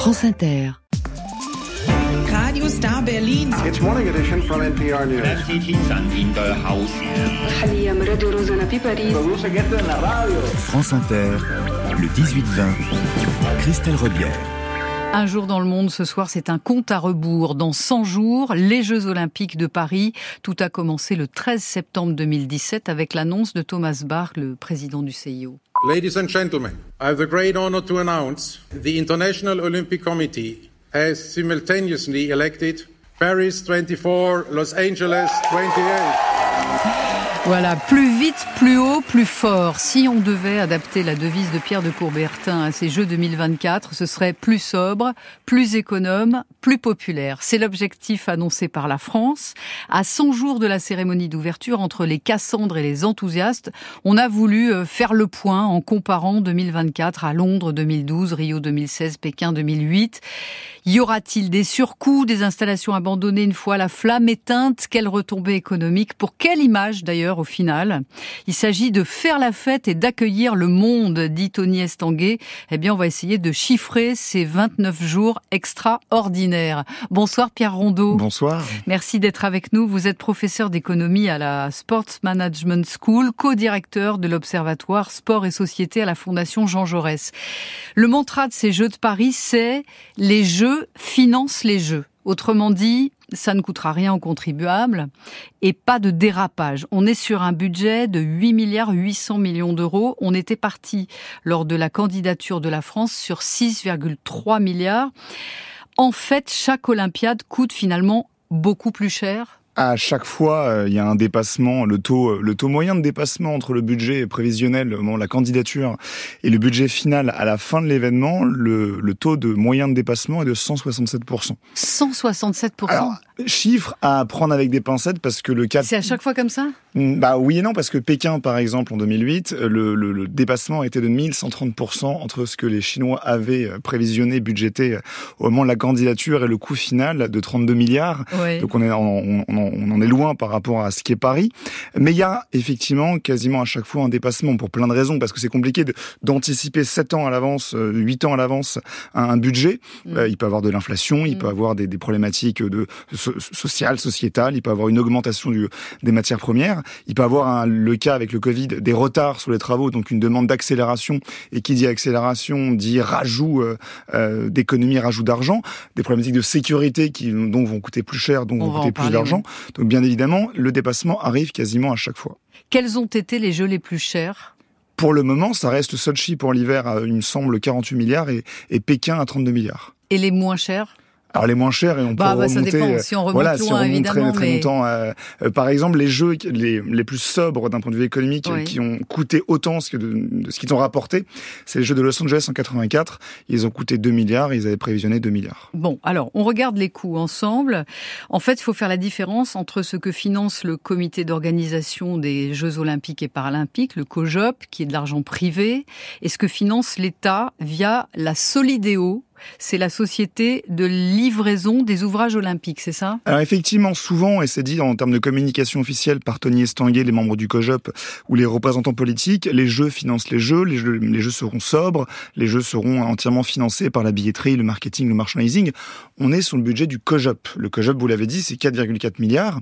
France Inter. Radio Star Berlin. It's morning edition from NPR News. France Inter, le 18-20, Christelle Rebière. Un jour dans le monde, ce soir, c'est un compte à rebours. Dans 100 jours, les Jeux Olympiques de Paris. Tout a commencé le 13 septembre 2017 avec l'annonce de Thomas Bach, le président du CIO. Ladies and gentlemen, I have the great honor to announce the International Olympic Committee has simultaneously elected Paris 24, Los Angeles 28. Voilà, plus vite, plus haut, plus fort. Si on devait adapter la devise de Pierre de Coubertin à ces Jeux 2024, ce serait plus sobre, plus économe, plus populaire. C'est l'objectif annoncé par la France. À 100 jours de la cérémonie d'ouverture, entre les Cassandres et les enthousiastes, on a voulu faire le point en comparant 2024 à Londres 2012, Rio 2016, Pékin 2008. Y aura-t-il des surcoûts, des installations abandonnées une fois la flamme éteinte? Quelle retombée économique? Pour quelle image d'ailleurs au final? Il s'agit de faire la fête et d'accueillir le monde, dit Tony Estanguet. Eh bien, on va essayer de chiffrer ces 29 jours extraordinaires. Bonsoir Pierre Rondeau. Bonsoir. Merci d'être avec nous. Vous êtes professeur d'économie à la Sports Management School, co-directeur de l'Observatoire Sport et Société à la Fondation Jean Jaurès. Le mantra de ces Jeux de Paris, c'est « Les Jeux financent les Jeux ». Autrement dit, ça ne coûtera rien aux contribuables et pas de dérapage. On est sur un budget de 8,8 milliards d'euros. On était parti lors de la candidature de la France sur 6,3 milliards. En fait, chaque Olympiade coûte finalement beaucoup plus cher. À chaque fois, il y a un dépassement, le taux moyen de dépassement entre le budget prévisionnel au moment de la candidature et le budget final à la fin de l'événement, le taux de moyen de dépassement est de 167%. 167%. Alors, chiffre à prendre avec des pincettes parce que le cas... C'est à chaque fois comme ça ? Bah oui et non, parce que Pékin, par exemple, en 2008, le dépassement était de 1130% entre ce que les Chinois avaient prévisionné, budgété au moment de la candidature et le coût final de 32 milliards. Oui. Donc on en est loin par rapport à ce qu'est Paris. Mais il y a effectivement quasiment à chaque fois un dépassement pour plein de raisons, parce que c'est compliqué d'anticiper 7 ans à l'avance, 8 ans à l'avance un budget. Il peut avoir de l'inflation, il peut avoir des problématiques sociales, sociétales, il peut avoir une augmentation des matières premières. Il peut avoir le cas avec le Covid, des retards sur les travaux, donc une demande d'accélération. Et qui dit accélération dit rajout d'économie, rajout d'argent. Des problématiques de sécurité qui donc vont coûter plus cher, donc vont coûter plus d'argent. Oui. Donc bien évidemment, le dépassement arrive quasiment à chaque fois. Quels ont été les jeux les plus chers ? Pour le moment, ça reste Sochi pour l'hiver, il me semble, 48 milliards et Pékin à 32 milliards. Et les moins chers ? Alors les moins chers, et on peut remonter, ça dépend. Si on remonte loin, évidemment, très longtemps. Par exemple, les jeux les plus sobres d'un point de vue économique, oui, qui ont coûté autant de ce qu'ils ont rapporté, c'est les jeux de Los Angeles en 84. Ils ont coûté 2 milliards, ils avaient prévisionné 2 milliards. Bon, alors, on regarde les coûts ensemble. En fait, il faut faire la différence entre ce que finance le comité d'organisation des Jeux Olympiques et Paralympiques, le COJOP, qui est de l'argent privé, et ce que finance l'État via la Solideo. C'est la société de livraison des ouvrages olympiques, c'est ça ? Alors effectivement, souvent, et c'est dit en termes de communication officielle par Tony Estanguet, les membres du COJOP ou les représentants politiques, les Jeux financent les Jeux seront sobres, les Jeux seront entièrement financés par la billetterie, le marketing, le merchandising. On est sur le budget du COJOP. Le COJOP, vous l'avez dit, c'est 4,4 milliards,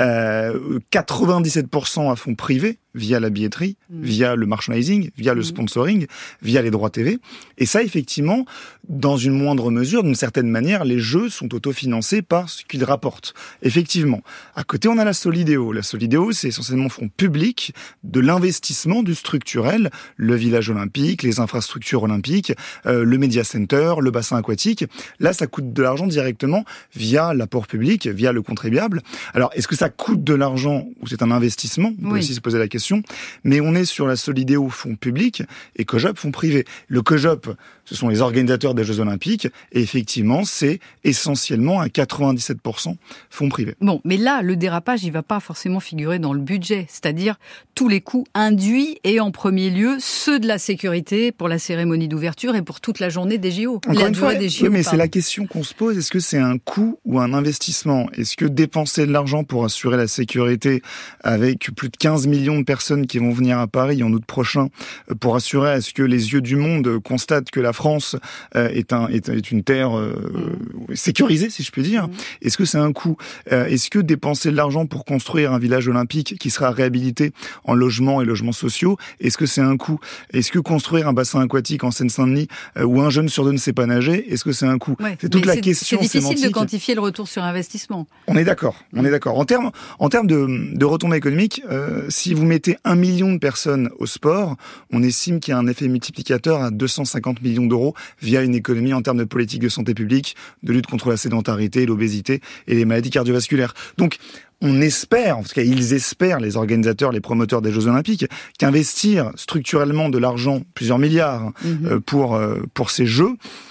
97% à fonds privés, via la billetterie, via le merchandising, via le sponsoring, via les droits TV. Et ça, effectivement, dans une moindre mesure, d'une certaine manière, les Jeux sont autofinancés par ce qu'ils rapportent. Effectivement. À côté, on a la Solideo. La Solideo, c'est essentiellement fonds publics de l'investissement du structurel, le village olympique, les infrastructures olympiques, le Media Center, le bassin aquatique. Là, ça coûte de l'argent directement via l'apport public, via le contribuable. Alors, est-ce que ça coûte de l'argent ou c'est un investissement ? On peut aussi se poser la question. Mais on est sur la Solideo fonds publics et COJOP fonds privés. Le COJOP, ce sont les organisateurs des Jeux Olympiques et effectivement, c'est essentiellement à 97% fonds privés. Bon, mais là, le dérapage, il ne va pas forcément figurer dans le budget, c'est-à-dire tous les coûts induits et en premier lieu ceux de la sécurité pour la cérémonie d'ouverture et pour toute la journée des JO. Encore une fois, oui, mais c'est la question qu'on se pose. Est-ce que c'est un coût ou un investissement ? Est-ce que dépenser de l'argent pour assurer la sécurité avec plus de 15 millions de personnes personnes qui vont venir à Paris en août prochain pour assurer à ce que les yeux du monde constatent que la France est une terre sécurisée, si je puis dire. Est-ce que c'est un coût? Est-ce que dépenser de l'argent pour construire un village olympique qui sera réhabilité en logements et logements sociaux, est-ce que c'est un coût? Est-ce que construire un bassin aquatique en Seine-Saint-Denis où un jeune sur deux ne sait pas nager, est-ce que c'est un coût? C'est toute la question sémantique. C'est difficile de quantifier le retour sur investissement. On est d'accord. En termes de retombées économiques, si vous mettez 1 million de personnes au sport, on estime qu'il y a un effet multiplicateur à 250 millions d'euros via une économie en termes de politique de santé publique, de lutte contre la sédentarité, l'obésité et les maladies cardiovasculaires. Donc, on espère, en tout cas ils espèrent, les organisateurs, les promoteurs des Jeux Olympiques, qu'investir structurellement de l'argent, plusieurs milliards, pour ces Jeux,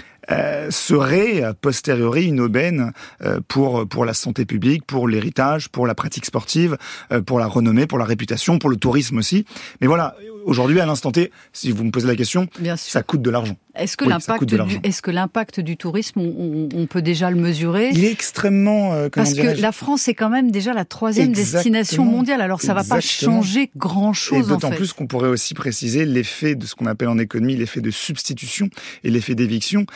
serait a posteriori une aubaine pour la santé publique, pour l'héritage, pour la pratique sportive, pour la renommée, pour la réputation, pour le tourisme aussi. Mais voilà, aujourd'hui, à l'instant T, si vous me posez la question, ça coûte de l'argent. Est-ce que l'impact du tourisme, on peut déjà le mesurer? Il est extrêmement... Parce que la France est quand même déjà la 3e destination mondiale, alors ça va pas changer grand-chose en fait. Et d'autant plus qu'on pourrait aussi préciser l'effet de ce qu'on appelle en économie l'effet de substitution et l'effet d'éviction.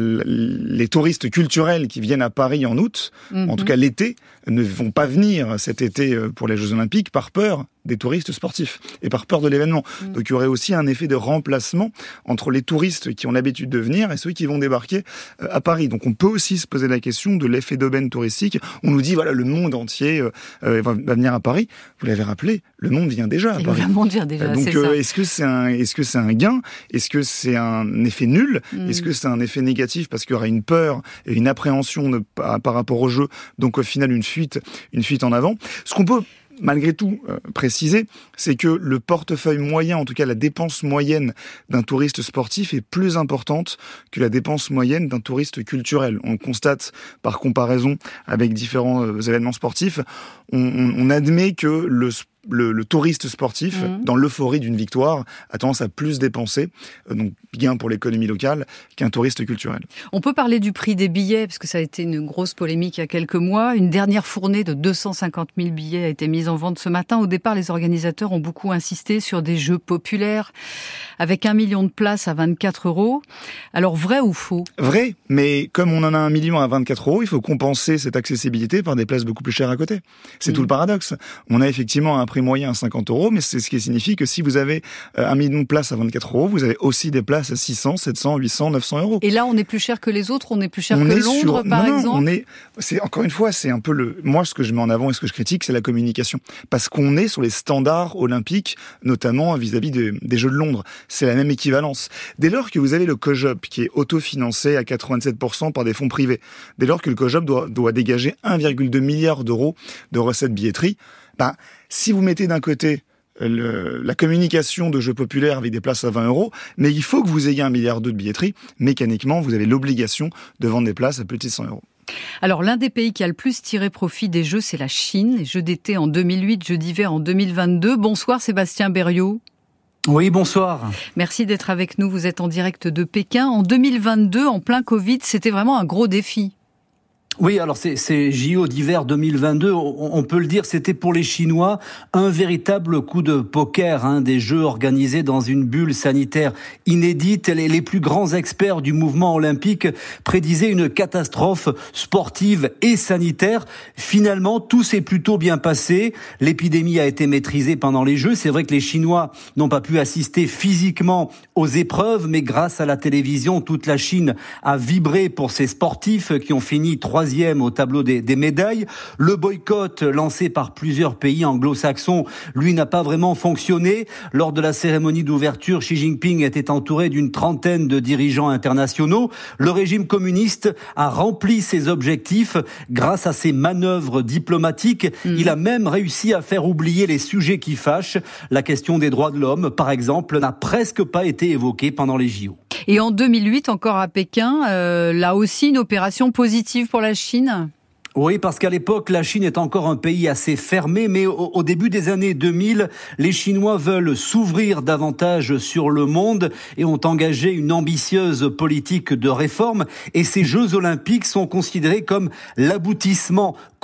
Les touristes culturels qui viennent à Paris en août, en tout cas l'été, ne vont pas venir cet été pour les Jeux Olympiques par peur des touristes sportifs et par peur de l'événement. Donc il y aurait aussi un effet de remplacement entre les touristes qui ont l'habitude de venir et ceux qui vont débarquer à Paris. Donc on peut aussi se poser la question de l'effet d'aubaine touristique. On nous dit voilà, le monde entier va venir à Paris. Vous l'avez rappelé, le monde vient déjà à Paris. Le monde vient déjà. Donc est-ce que c'est un gain? Est-ce que c'est un effet nul? Est-ce que c'est un effet négatif parce qu'il y aura une peur et une appréhension par rapport au jeu? Donc au final une fuite en avant. Ce qu'on peut malgré tout préciser, c'est que le portefeuille moyen, en tout cas la dépense moyenne d'un touriste sportif est plus importante que la dépense moyenne d'un touriste culturel. On le constate par comparaison avec différents événements sportifs. On admet que le touriste sportif, dans l'euphorie d'une victoire, a tendance à plus dépenser, donc gain pour l'économie locale, qu'un touriste culturel. On peut parler du prix des billets, parce que ça a été une grosse polémique il y a quelques mois. Une dernière fournée de 250 000 billets a été mise en vente ce matin. Au départ, les organisateurs ont beaucoup insisté sur des jeux populaires, avec 1 million de places à 24 €. Alors, vrai ou faux? Vrai, mais comme on en a 1 million à 24 €, il faut compenser cette accessibilité par des places beaucoup plus chères à côté. C'est tout le paradoxe. On a effectivement un prix moyen à 50 €, mais c'est ce qui signifie que si vous avez 1 million de places à 24 €, vous avez aussi des places à 600, 700, 800, 900 €. Et là, on est plus cher que les autres? On est plus cher que Londres, par exemple? Encore une fois, c'est un peu moi, ce que je mets en avant et ce que je critique, c'est la communication. Parce qu'on est sur les standards olympiques, notamment vis-à-vis des Jeux de Londres. C'est la même équivalence. Dès lors que vous avez le COJOP qui est autofinancé à 87% par des fonds privés, dès lors que le COJOP doit dégager 1,2 milliard d'euros de recettes billetterie, si vous mettez d'un côté la communication de jeux populaires avec des places à 20 €, mais il faut que vous ayez 1,2 milliard de billetterie, mécaniquement, vous avez l'obligation de vendre des places à plus de 100 €. Alors, l'un des pays qui a le plus tiré profit des Jeux, c'est la Chine. Les Jeux d'été en 2008, Jeux d'hiver en 2022. Bonsoir Sébastien Berriot. Oui, bonsoir. Merci d'être avec nous. Vous êtes en direct de Pékin. En 2022, en plein Covid, c'était vraiment un gros défi. Oui, alors ces JO d'hiver 2022, on peut le dire, c'était pour les Chinois un véritable coup de poker, des jeux organisés dans une bulle sanitaire inédite. Les plus grands experts du mouvement olympique prédisaient une catastrophe sportive et sanitaire. Finalement, tout s'est plutôt bien passé. L'épidémie a été maîtrisée pendant les Jeux. C'est vrai que les Chinois n'ont pas pu assister physiquement aux épreuves, mais grâce à la télévision, toute la Chine a vibré pour ces sportifs qui ont fini 3e au tableau des médailles. Le boycott lancé par plusieurs pays anglo-saxons, lui, n'a pas vraiment fonctionné. Lors de la cérémonie d'ouverture, Xi Jinping était entouré d'une trentaine de dirigeants internationaux. Le régime communiste a rempli ses objectifs grâce à ses manœuvres diplomatiques. Il a même réussi à faire oublier les sujets qui fâchent. La question des droits de l'homme, par exemple, n'a presque pas été évoquée pendant les JO. Et en 2008, encore à Pékin, là aussi une opération positive pour la Chine? Oui, parce qu'à l'époque, la Chine est encore un pays assez fermé, mais au début des années 2000, les Chinois veulent s'ouvrir davantage sur le monde et ont engagé une ambitieuse politique de réforme. Et ces Jeux Olympiques sont considérés comme l'aboutissement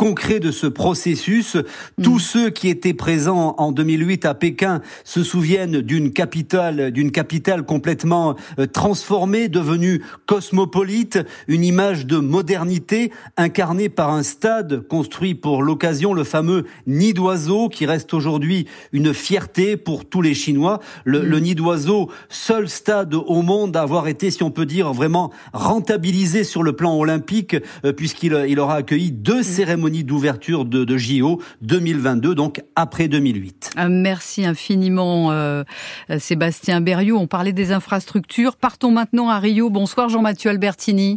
concret de ce processus. Tous ceux qui étaient présents en 2008 à Pékin se souviennent d'une capitale complètement transformée, devenue cosmopolite, une image de modernité incarnée par un stade construit pour l'occasion, le fameux Nid d'Oiseau, qui reste aujourd'hui une fierté pour tous les Chinois. Le Nid d'Oiseau, seul stade au monde à avoir été, si on peut dire, vraiment rentabilisé sur le plan olympique, puisqu'il aura accueilli 2 cérémonies d'ouverture de JO 2022, donc après 2008. Merci infiniment Sébastien Berriot. On parlait des infrastructures. Partons maintenant à Rio. Bonsoir Jean-Mathieu Albertini.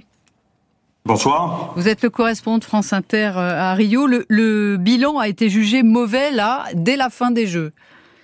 Bonsoir. Vous êtes le correspondant de France Inter à Rio. Le bilan a été jugé mauvais là, dès la fin des Jeux.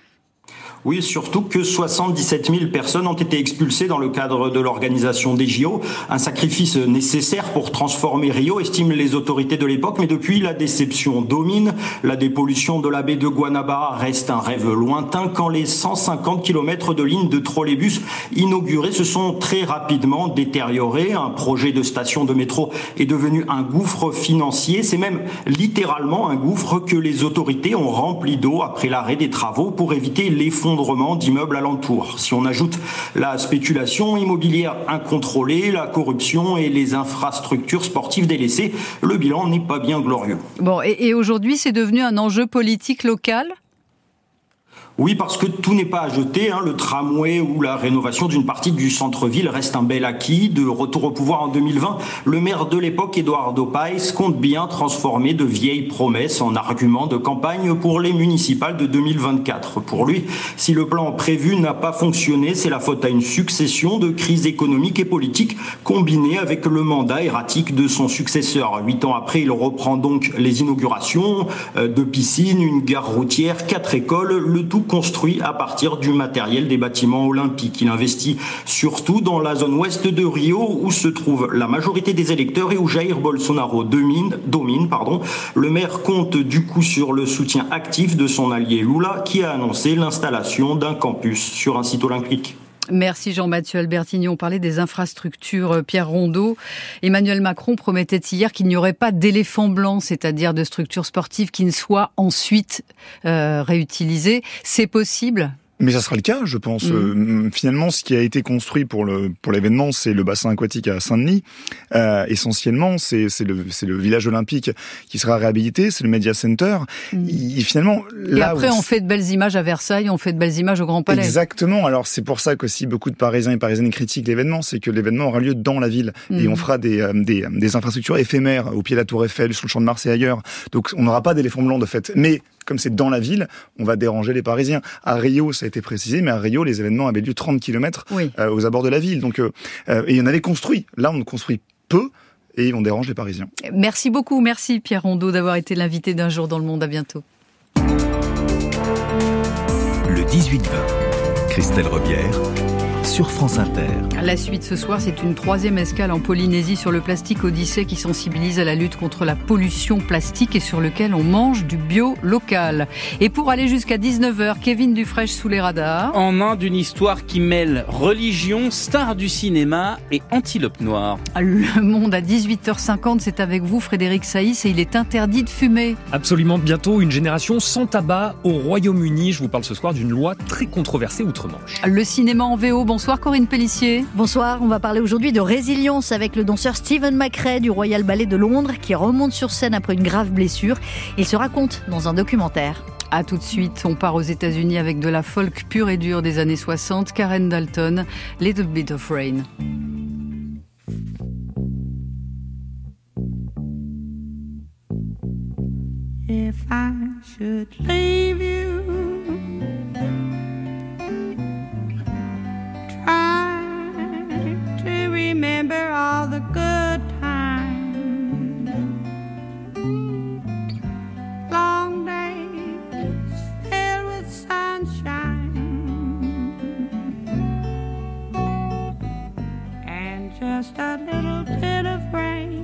Oui, surtout que 77 000 personnes ont été expulsées dans le cadre de l'organisation des JO. Un sacrifice nécessaire pour transformer Rio, estiment les autorités de l'époque. Mais depuis, la déception domine. La dépollution de la baie de Guanabara reste un rêve lointain quand les 150 km de lignes de trolleybus inaugurées se sont très rapidement détériorées. Un projet de station de métro est devenu un gouffre financier. C'est même littéralement un gouffre que les autorités ont rempli d'eau après l'arrêt des travaux pour éviter l'effondrement d'immeubles alentours. Si on ajoute la spéculation immobilière incontrôlée, la corruption et les infrastructures sportives délaissées, le bilan n'est pas bien glorieux. Bon, et aujourd'hui, c'est devenu un enjeu politique local ? Oui, parce que tout n'est pas à jeter. Le tramway ou la rénovation d'une partie du centre-ville reste un bel acquis. De retour au pouvoir en 2020, le maire de l'époque, Eduardo Paes, compte bien transformer de vieilles promesses en arguments de campagne pour les municipales de 2024. Pour lui, si le plan prévu n'a pas fonctionné, c'est la faute à une succession de crises économiques et politiques combinées avec le mandat erratique de son successeur. 8 ans après, il reprend donc les inaugurations de piscines, une gare routière, 4 écoles, le tout construit à partir du matériel des bâtiments olympiques. Il investit surtout dans la zone ouest de Rio où se trouve la majorité des électeurs et où Jair Bolsonaro domine. Le maire compte du coup sur le soutien actif de son allié Lula qui a annoncé l'installation d'un campus sur un site olympique. Merci Jean-Mathieu Albertini. On parlait des infrastructures. Pierre Rondeau, Emmanuel Macron promettait hier qu'il n'y aurait pas d'éléphant blanc, c'est-à-dire de structures sportives qui ne soient ensuite réutilisées. C'est possible ? Mais ça sera le cas, je pense. Finalement, ce qui a été construit pour l'événement, c'est le bassin aquatique à Saint-Denis. Essentiellement, c'est le village olympique qui sera réhabilité, c'est le Media Center. Finalement, là après, on fait de belles images à Versailles, on fait de belles images au Grand Palais. Exactement. Alors, c'est pour ça qu'aussi beaucoup de Parisiens et Parisiennes critiquent l'événement, c'est que l'événement aura lieu dans la ville. Et on fera des infrastructures éphémères au pied de la Tour Eiffel, sur le Champ de Mars et ailleurs. Donc, on n'aura pas d'éléphant blanc de fait. Mais comme c'est dans la ville, on va déranger les Parisiens. À Rio, ça a été précisé, mais à Rio, les événements avaient lieu 30 km aux abords de la ville. Donc, et il y en avait construit. Là, on construit peu et on dérange les Parisiens. Merci beaucoup. Merci Pierre Rondeau d'avoir été l'invité d'Un jour dans le monde. À bientôt. Le 18-20, Christelle Rebière, sur France Inter. La suite ce soir, c'est une 3e escale en Polynésie sur le plastique Odyssée qui sensibilise à la lutte contre la pollution plastique et sur lequel on mange du bio local. Et pour aller jusqu'à 19h, Kevin Dufresne sous les radars. En Inde, une histoire qui mêle religion, star du cinéma et antilope noire. Le Monde à 18h50, c'est avec vous Frédéric Saïs et il est interdit de fumer. Absolument, bientôt une génération sans tabac au Royaume-Uni. Je vous parle ce soir d'une loi très controversée outre-Manche. Le cinéma en VO. Bonsoir Corinne Pellissier. Bonsoir, on va parler aujourd'hui de résilience avec le danseur Stephen McRae du Royal Ballet de Londres qui remonte sur scène après une grave blessure. Il se raconte dans un documentaire. A tout de suite, on part aux États-Unis avec de la folk pure et dure des années 60. Karen Dalton, Little Bit of Rain. If I should leave you, try to remember all the good times. Long days filled with sunshine and just a little bit of rain.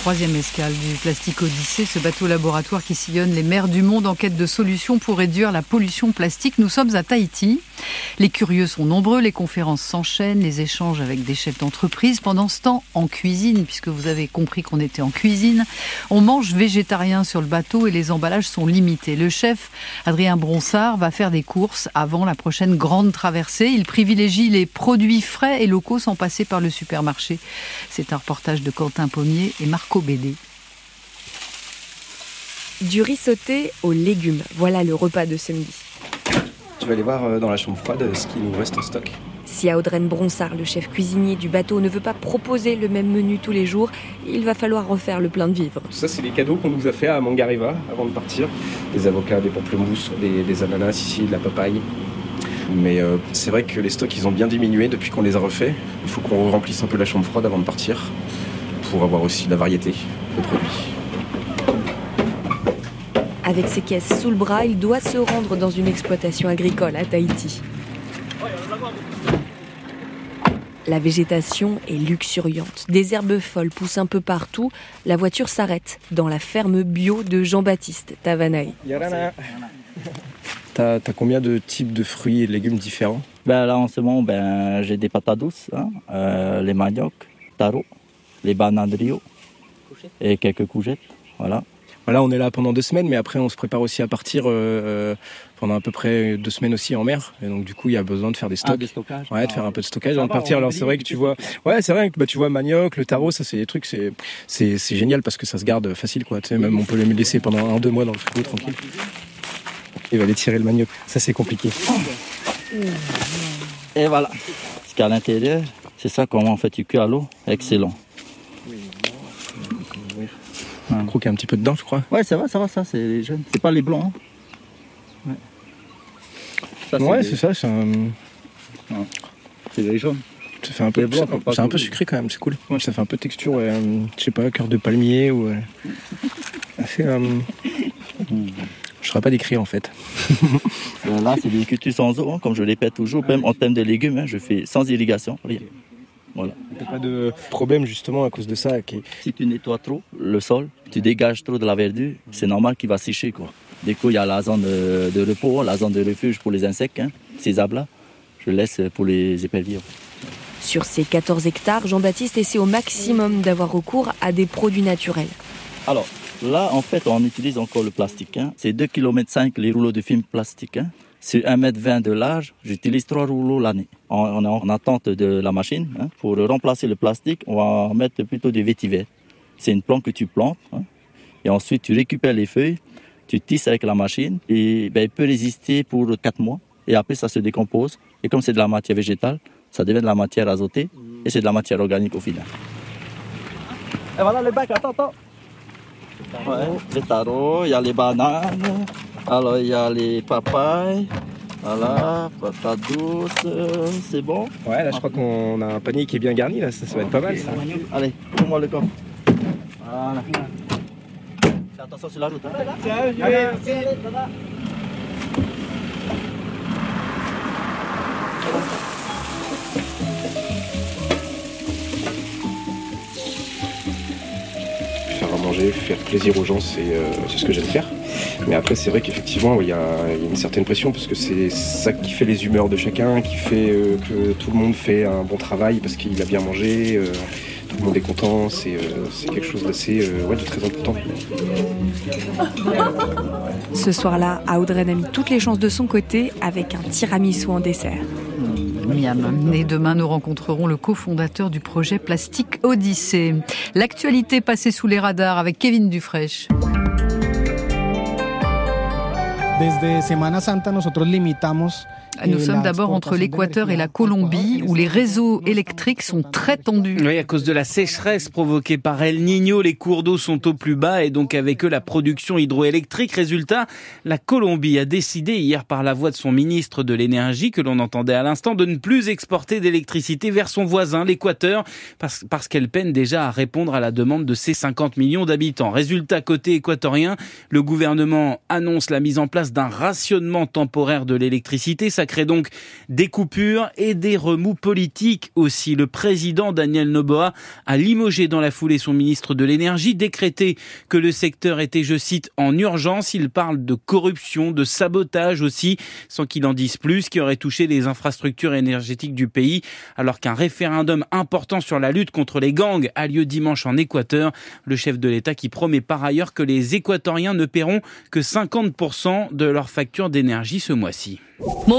troisième escale du Plastic Odyssée, ce bateau laboratoire qui sillonne les mers du monde en quête de solutions pour réduire la pollution plastique. Nous sommes à Tahiti. Les curieux sont nombreux, les conférences s'enchaînent, les échanges avec des chefs d'entreprise. Pendant ce temps, en cuisine, puisque vous avez compris qu'on était en cuisine, on mange végétarien sur le bateau et les emballages sont limités. Le chef Adrien Bronsard va faire des courses avant la prochaine grande traversée. Il privilégie les produits frais et locaux sans passer par le supermarché. C'est un reportage de Quentin Pommier et Marco Bédé. Du riz sauté aux légumes, voilà le repas de ce midi. Tu vas aller voir dans la chambre froide ce qu'il nous reste en stock. Si Audrey Bronsard, le chef cuisinier du bateau, ne veut pas proposer le même menu tous les jours, il va falloir refaire le plein de vivres. Ça, c'est les cadeaux qu'on nous a fait à Mangareva avant de partir. Des avocats, des pamplemousses, des ananas ici, de la papaye. Mais c'est vrai que les stocks, ils ont bien diminué depuis qu'on les a refaits. Il faut qu'on remplisse un peu la chambre froide avant de partir pour avoir aussi de la variété de produits. Avec ses caisses sous le bras, il doit se rendre dans une exploitation agricole à Tahiti. La végétation est luxuriante. Des herbes folles poussent un peu partout. La voiture s'arrête dans la ferme bio de Jean-Baptiste Tavanay. Yarana. T'as combien de types de fruits et de légumes différents ? Là, en ce moment, j'ai des patates douces, les maniocs, taro, les bananes de Rio et quelques courgettes. Voilà. Voilà, on est là pendant 2 semaines, mais après on se prépare aussi à partir pendant à peu près 2 semaines aussi en mer. Et donc du coup, il y a besoin de faire des stocks. Des stockages. Ouais, de faire un peu de stockage avant de partir. Alors c'est vrai que tu vois, c'est vrai que tu vois manioc, le taro, ça c'est des trucs, c'est génial parce que ça se garde facile, quoi. Tu sais, même on peut les laisser pendant 1-2 mois dans le frigo tranquille. Il va aller tirer le manioc. Ça c'est compliqué. Et voilà. Parce qu'à l'intérieur, c'est ça comment on fait du cuit à l'eau. Excellent. On croque un petit peu dedans, je crois. Ouais, ça va, ça, c'est les jeunes. C'est pas les blancs. Hein. Ouais, c'est ça, c'est un... C'est les jaunes. Ça fait un peu, c'est un peu sucré quand même, c'est cool. Ouais. Ça fait un peu texture, je sais pas, cœur de palmier ou... assez... Je ne saurais pas décrire en fait. Là, c'est des cultures sans eau, comme je le répète toujours. Même en termes de légumes, je fais sans irrigation, rien. Voilà. Il n'y a pas de problème justement à cause de ça. Si tu nettoies trop le sol, tu dégages trop de la verdure, c'est normal qu'il va sécher, quoi. Du coup, il y a la zone de repos, la zone de refuge pour les insectes. Ces arbres-là, je laisse pour les éperviers. Sur ces 14 hectares, Jean-Baptiste essaie au maximum d'avoir recours à des produits naturels. Alors, là, en fait, on utilise encore le plastique. C'est 2,5 km les rouleaux de film plastique. Sur 1,20 m de large, j'utilise 3 rouleaux l'année. On est en attente de la machine. Pour remplacer le plastique, on va mettre plutôt du vétiver. C'est une plante que tu plantes. Et ensuite, tu récupères les feuilles, tu tisses avec la machine. Et il peut résister pour 4 mois. Et après, ça se décompose. Et comme c'est de la matière végétale, ça devient de la matière azotée. Et c'est de la matière organique au final. Et voilà le bac, attends. Ouais, les tarots, il y a les bananes. Alors, il y a les papayes, voilà, patates douces, c'est bon. Ouais, là, je crois qu'on a un panier qui est bien garni, là, ça va être pas mal, ça. Allez, prends-moi le coffre. Voilà. Fais attention sur la route. Faire à manger, faire plaisir aux gens, c'est ce que j'aime faire. Mais après, c'est vrai qu'effectivement, il y a une certaine pression parce que c'est ça qui fait les humeurs de chacun, qui fait que tout le monde fait un bon travail parce qu'il a bien mangé, tout le monde est content. C'est quelque chose d'assez, de très important. Ce soir-là, Audrey a mis toutes les chances de son côté avec un tiramisu en dessert. Miam. Et demain, nous rencontrerons le cofondateur du projet Plastic Odyssée. L'actualité passée sous les radars avec Kevin Dufraîche. Desde Semana Santa, nosotros limitamos. Nous sommes d'abord entre l'Équateur et la Colombie, où les réseaux électriques sont très tendus. Oui, à cause de la sécheresse provoquée par El Niño, les cours d'eau sont au plus bas et donc avec eux la production hydroélectrique. Résultat, la Colombie a décidé hier par la voix de son ministre de l'énergie, que l'on entendait à l'instant, de ne plus exporter d'électricité vers son voisin, l'Équateur, parce qu'elle peine déjà à répondre à la demande de ses 50 millions d'habitants. Résultat, côté équatorien, le gouvernement annonce la mise en place d'un rationnement temporaire de l'électricité. Ça Ça crée donc des coupures et des remous politiques aussi. Le président Daniel Noboa a limogé dans la foulée son ministre de l'énergie, décrété que le secteur était, je cite, en urgence. Il parle de corruption, de sabotage aussi, sans qu'il en dise plus, qui aurait touché les infrastructures énergétiques du pays, alors qu'un référendum important sur la lutte contre les gangs a lieu dimanche en Équateur. Le chef de l'État qui promet par ailleurs que les Équatoriens ne paieront que 50% de leur facture d'énergie ce mois-ci. Nous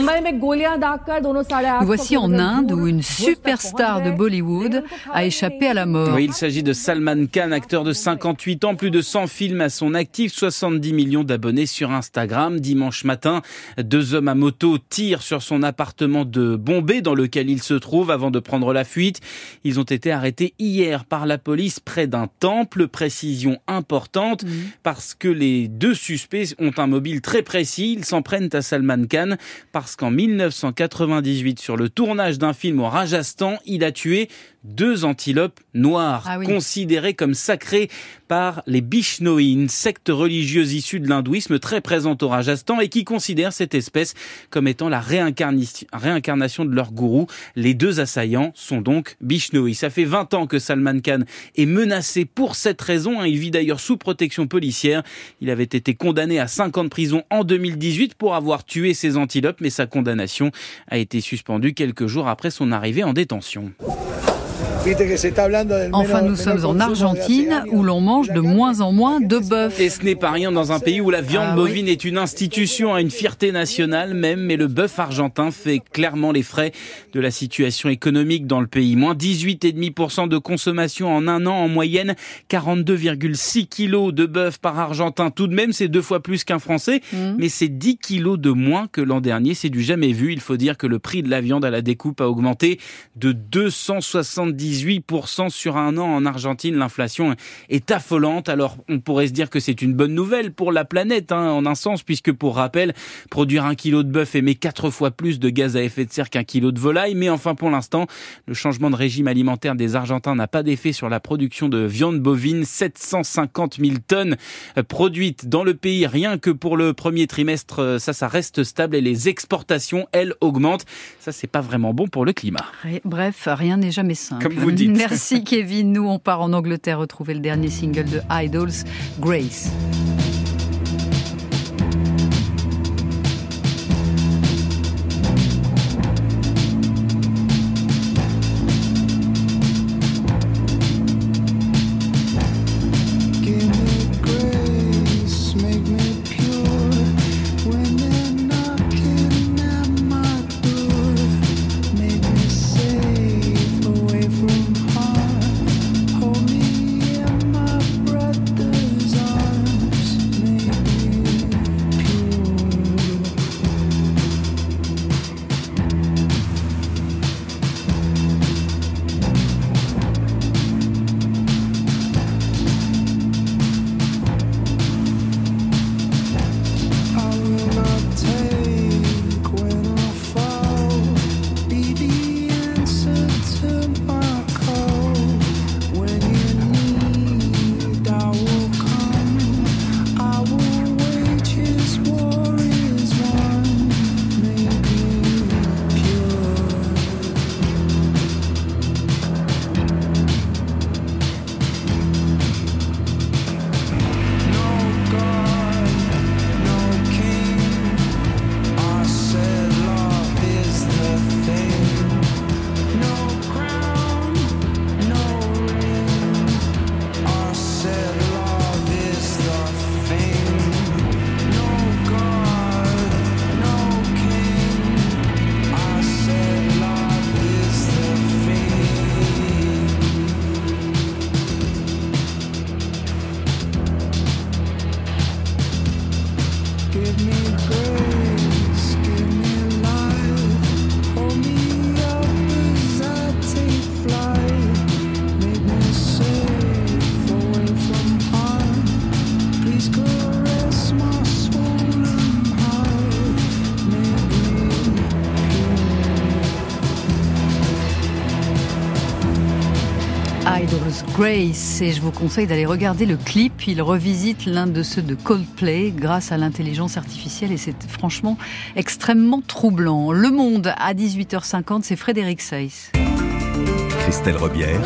voici en Inde où une superstar de Bollywood a échappé à la mort. Oui, il s'agit de Salman Khan, acteur de 58 ans, plus de 100 films à son actif, 70 millions d'abonnés sur Instagram. Dimanche matin, 2 hommes à moto tirent sur son appartement de Bombay dans lequel il se trouve avant de prendre la fuite. Ils ont été arrêtés hier par la police près d'un temple. Précision importante parce que les 2 suspects ont un mobile très précis. Ils s'en prennent à Salman Khan parce qu'en 1998, sur le tournage d'un film au Rajasthan, il a tué 2 antilopes noires, considérées comme sacrées par les Bishnoi, une secte religieuse issue de l'hindouisme très présente au Rajasthan et qui considère cette espèce comme étant la réincarnation de leur gourou. Les 2 assaillants sont donc Bishnoi. Ça fait 20 ans que Salman Khan est menacé pour cette raison. Il vit d'ailleurs sous protection policière. Il avait été condamné à 5 ans de prison en 2018 pour avoir tué ces antilopes, mais sa condamnation a été suspendue quelques jours après son arrivée en détention. Enfin, nous sommes en Argentine où l'on mange de moins en moins de bœuf. Et ce n'est pas rien dans un pays où la viande bovine est une institution, une fierté nationale même, mais le bœuf argentin fait clairement les frais de la situation économique dans le pays. Moins 18,5% de consommation en un an en moyenne, 42,6 kilos de bœuf par Argentin. Tout de même, c'est 2 fois plus qu'un Français, mais c'est 10 kilos de moins que l'an dernier. C'est du jamais vu. Il faut dire que le prix de la viande à la découpe a augmenté de 278% sur un an en Argentine. L'inflation est affolante. Alors, on pourrait se dire que c'est une bonne nouvelle pour la planète, en un sens, puisque pour rappel, produire 1 kilo de bœuf émet 4 fois plus de gaz à effet de serre qu'un kilo de volaille. Mais enfin, pour l'instant, le changement de régime alimentaire des Argentins n'a pas d'effet sur la production de viande bovine. 750 000 tonnes produites dans le pays, rien que pour le premier trimestre. Ça reste stable et les exportations, elles, augmentent. Ça, c'est pas vraiment bon pour le climat. Bref, rien n'est jamais simple. Comme vous dites. Merci Kevin. Nous, on part en Angleterre retrouver le dernier single de Idols, Grace. Hold me in my brother's arms. Idol's Grace, et je vous conseille d'aller regarder le clip. Il revisite l'un de ceux de Coldplay grâce à l'intelligence artificielle et c'est franchement extrêmement troublant. Le Monde à 18h50, c'est Frédéric Seyss. Christelle Rebière.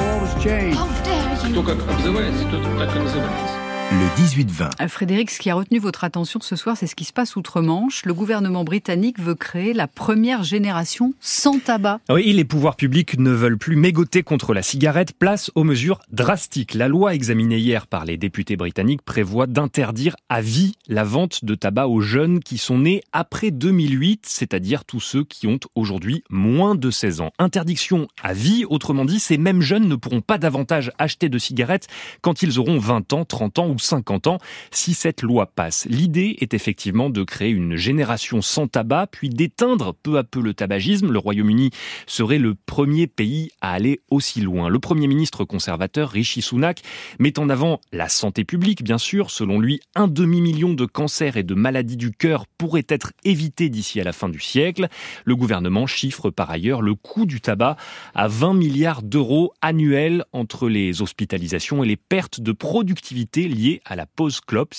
Le 18-20. Frédéric, ce qui a retenu votre attention ce soir, c'est ce qui se passe outre-Manche. Le gouvernement britannique veut créer la première génération sans tabac. Oui, les pouvoirs publics ne veulent plus mégoter contre la cigarette. Place aux mesures drastiques. La loi examinée hier par les députés britanniques prévoit d'interdire à vie la vente de tabac aux jeunes qui sont nés après 2008, c'est-à-dire tous ceux qui ont aujourd'hui moins de 16 ans. Interdiction à vie, autrement dit, ces mêmes jeunes ne pourront pas davantage acheter de cigarettes quand ils auront 20 ans, 30 ans ou 50 ans si cette loi passe. L'idée est effectivement de créer une génération sans tabac, puis d'éteindre peu à peu le tabagisme. Le Royaume-Uni serait le premier pays à aller aussi loin. Le Premier ministre conservateur Rishi Sunak met en avant la santé publique, bien sûr. Selon lui, 1 demi-million de cancers et de maladies du cœur pourraient être évités d'ici à la fin du siècle. Le gouvernement chiffre par ailleurs le coût du tabac à 20 milliards d'euros annuels entre les hospitalisations et les pertes de productivité liées à la pause clope,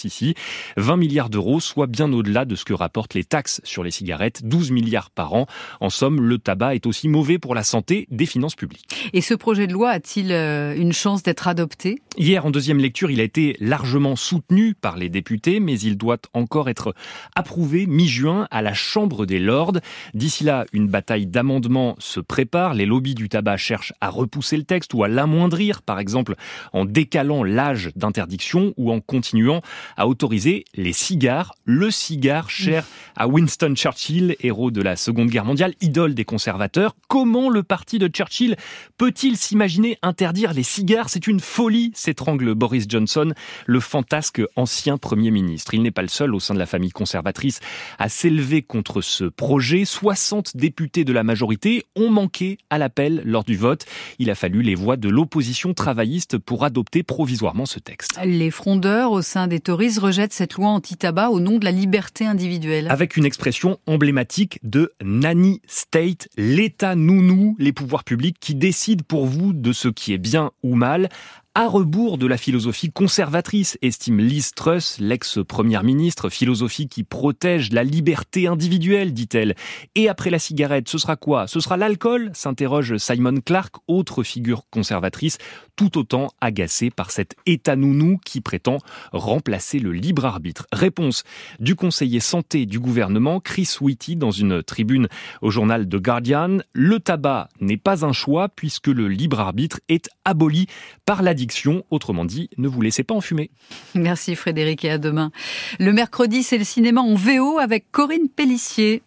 20 milliards d'euros, soit bien au-delà de ce que rapportent les taxes sur les cigarettes, 12 milliards par an. En somme, le tabac est aussi mauvais pour la santé des finances publiques. Et ce projet de loi a-t-il une chance d'être adopté ? Hier, en deuxième lecture, il a été largement soutenu par les députés, mais il doit encore être approuvé mi-juin à la Chambre des Lords. D'ici là, une bataille d'amendements se prépare. Les lobbies du tabac cherchent à repousser le texte ou à l'amoindrir, par exemple en décalant l'âge d'interdiction ou en continuant à autoriser les cigares. Le cigare cher à Winston Churchill, héros de la Seconde Guerre mondiale, idole des conservateurs. Comment le parti de Churchill peut-il s'imaginer interdire les cigares ? C'est une folie, s'étrangle Boris Johnson, le fantasque ancien Premier ministre. Il n'est pas le seul au sein de la famille conservatrice à s'élever contre ce projet. 60 députés de la majorité ont manqué à l'appel lors du vote. Il a fallu les voix de l'opposition travailliste pour adopter provisoirement ce texte. Les frondeurs au sein des Tories rejettent cette loi anti-tabac au nom de la liberté individuelle. Avec une expression emblématique de nanny state, l'État nounou, les pouvoirs publics qui décident pour vous de ce qui est bien ou mal. À rebours de la philosophie conservatrice, estime Liz Truss, l'ex-première ministre, philosophie qui protège la liberté individuelle, dit-elle. Et après la cigarette, ce sera quoi ? Ce sera l'alcool ? S'interroge Simon Clarke, autre figure conservatrice, tout autant agacée par cet État nounou qui prétend remplacer le libre arbitre. Réponse du conseiller santé du gouvernement, Chris Whitty, dans une tribune au journal The Guardian. Le tabac n'est pas un choix puisque le libre arbitre est aboli par l'addiction. Autrement dit, ne vous laissez pas enfumer. Merci Frédéric et à demain. Le mercredi, c'est le cinéma en VO avec Corinne Pellissier.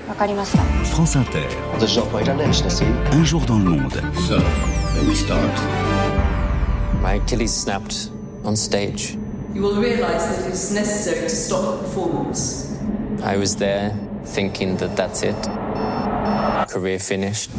France Inter. Un jour dans le monde. So, may we start? My Achilles snapped on stage. You will realize that it is necessary to stop the performance. I was there thinking that that's it. Career finished.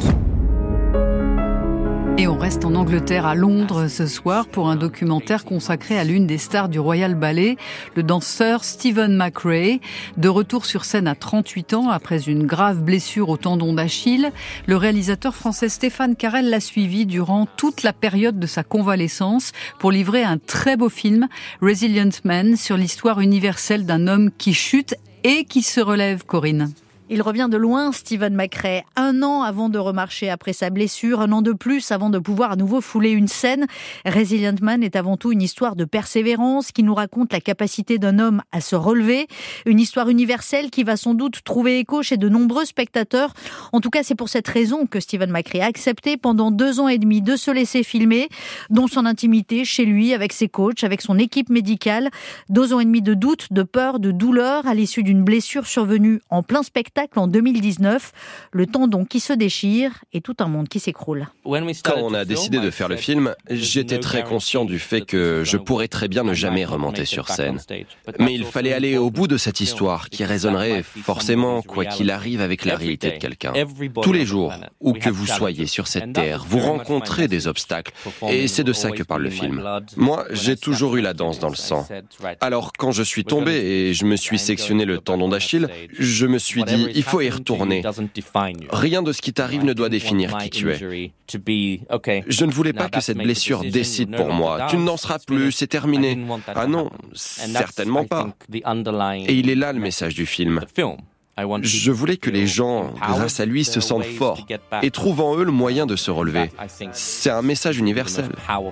Et on reste en Angleterre, à Londres, ce soir, pour un documentaire consacré à l'une des stars du Royal Ballet, le danseur Stephen McRae. De retour sur scène à 38 ans, après une grave blessure au tendon d'Achille, le réalisateur français Stéphane Carel l'a suivi durant toute la période de sa convalescence pour livrer un très beau film, Resilient Man, sur l'histoire universelle d'un homme qui chute et qui se relève, Corinne. Il revient de loin, Stephen McRae, 1 an avant de remarcher après sa blessure, 1 an de plus avant de pouvoir à nouveau fouler une scène. Resilient Man est avant tout une histoire de persévérance qui nous raconte la capacité d'un homme à se relever. Une histoire universelle qui va sans doute trouver écho chez de nombreux spectateurs. En tout cas, c'est pour cette raison que Stephen McRae a accepté pendant 2 ans et demi de se laisser filmer, dans son intimité, chez lui, avec ses coachs, avec son équipe médicale. 2 ans et demi de doute, de peur, de douleur à l'issue d'une blessure survenue en plein spectacle en 2019, le tendon qui se déchire et tout un monde qui s'écroule. Quand on a décidé de faire le film, j'étais très conscient du fait que je pourrais très bien ne jamais remonter sur scène. Mais il fallait aller au bout de cette histoire qui résonnerait forcément, quoi qu'il arrive, avec la réalité de quelqu'un. Tous les jours, où que vous soyez sur cette terre, vous rencontrez des obstacles et c'est de ça que parle le film. Moi, j'ai toujours eu la danse dans le sang. Alors quand je suis tombé et je me suis sectionné le tendon d'Achille, je me suis dit il faut y retourner. Rien de ce qui t'arrive ne doit définir qui tu es. Je ne voulais pas que cette blessure décide pour moi. Tu ne danseras plus, c'est terminé. Ah non, certainement pas. Et il est là le message du film. Je voulais que les gens, grâce à lui, se sentent forts et trouvent en eux le moyen de se relever. C'est un message universel.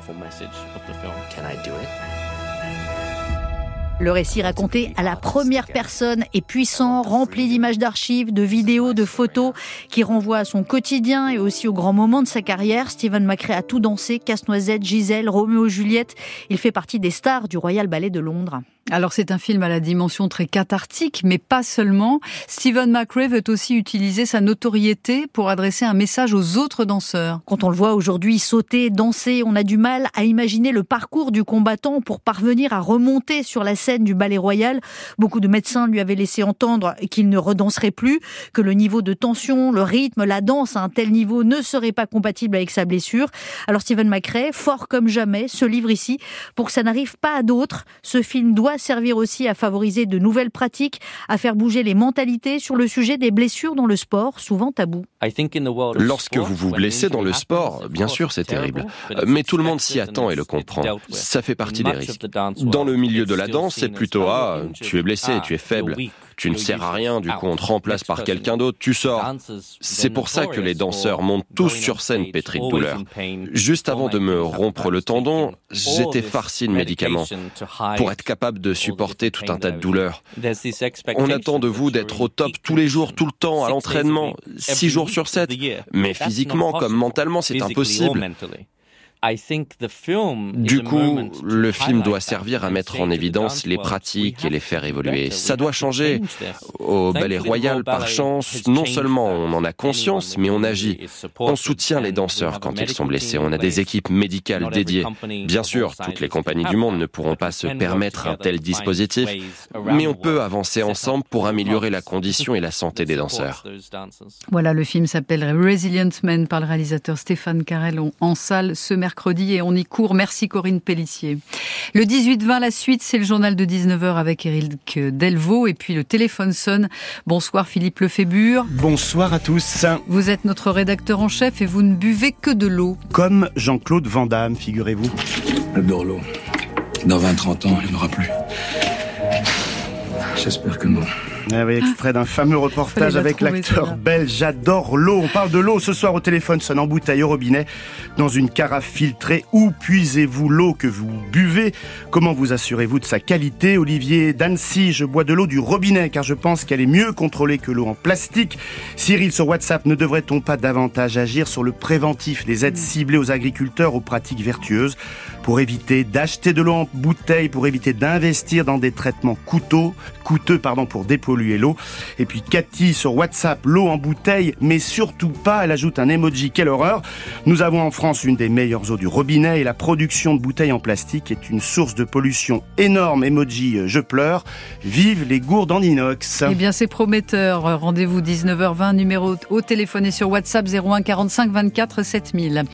Le récit raconté à la première personne est puissant, rempli d'images d'archives, de vidéos, de photos, qui renvoient à son quotidien et aussi aux grands moments de sa carrière. Stephen McCrea a tout dansé, Casse-Noisette, Gisèle, Roméo et Juliette. Il fait partie des stars du Royal Ballet de Londres. Alors c'est un film à la dimension très cathartique, mais pas seulement. Stephen McCrea veut aussi utiliser sa notoriété pour adresser un message aux autres danseurs. Quand on le voit aujourd'hui sauter, danser, on a du mal à imaginer le parcours du combattant pour parvenir à remonter sur la scène du Ballet Royal. Beaucoup de médecins lui avaient laissé entendre qu'il ne redanserait plus, que le niveau de tension, le rythme, la danse à un tel niveau ne serait pas compatible avec sa blessure. Alors Stephen McCrea, fort comme jamais, se livre ici pour que ça n'arrive pas à d'autres. Ce film doit servir aussi à favoriser de nouvelles pratiques, à faire bouger les mentalités sur le sujet des blessures dans le sport, souvent tabou. Lorsque vous vous blessez dans le sport, bien sûr c'est terrible, mais tout le monde s'y attend et le comprend. Ça fait partie des risques. Dans le milieu de la danse, c'est plutôt « Ah, tu es blessé, tu es faible ». Tu ne sers à rien, du coup on te remplace par quelqu'un d'autre, tu sors. C'est pour ça que les danseurs montent tous sur scène pétris de douleur. Juste avant de me rompre le tendon, j'étais farci de médicaments pour être capable de supporter tout un tas de douleurs. On attend de vous d'être au top tous les jours, tout le temps, à l'entraînement, 6 jours sur 7. Mais physiquement comme mentalement, c'est impossible. Du coup, le film doit servir à mettre en évidence les pratiques et les faire évoluer. Ça doit changer. Au Ballet Royal, par chance, non seulement on en a conscience, mais on agit. On soutient les danseurs quand ils sont blessés. On a des équipes médicales dédiées. Bien sûr, toutes les compagnies du monde ne pourront pas se permettre un tel dispositif, mais on peut avancer ensemble pour améliorer la condition et la santé des danseurs. Voilà, le film s'appelle Resilient Men par le réalisateur Stéphane Carel en salle ce mercredi et on y court. Merci Corinne Pellissier. Le 18-20, la suite, c'est le journal de 19h avec Éric Delvaux et puis le téléphone sonne. Bonsoir Philippe Lefébure. Bonsoir à tous. Vous êtes notre rédacteur en chef et vous ne buvez que de l'eau. Comme Jean-Claude Van Damme, figurez-vous. J'adore l'eau. Dans 20-30 ans, il n'y en aura plus. J'espère que non. Oui, extrait d'un fameux reportage avec l'acteur belge. J'adore l'eau. On parle de l'eau ce soir au téléphone sonne en bouteille au robinet dans une carafe filtrée. Où puisez-vous l'eau que vous buvez? Comment vous assurez-vous de sa qualité? Olivier d'Annecy, je bois de l'eau du robinet car je pense qu'elle est mieux contrôlée que l'eau en plastique. Cyril sur WhatsApp, ne devrait-on pas davantage agir sur le préventif, des aides ciblées aux agriculteurs, aux pratiques vertueuses pour éviter d'acheter de l'eau en bouteille, pour éviter d'investir dans des traitements coûteux pour dépolluer l'eau. Et puis Cathy sur WhatsApp, l'eau en bouteille, mais surtout pas, elle ajoute un emoji, quelle horreur. Nous avons en France une des meilleures eaux du robinet et la production de bouteilles en plastique est une source de pollution énorme, emoji, je pleure. Vive les gourdes en inox. Eh bien c'est prometteur, rendez-vous 19h20, numéro au téléphone et sur WhatsApp 01 45 24 7000.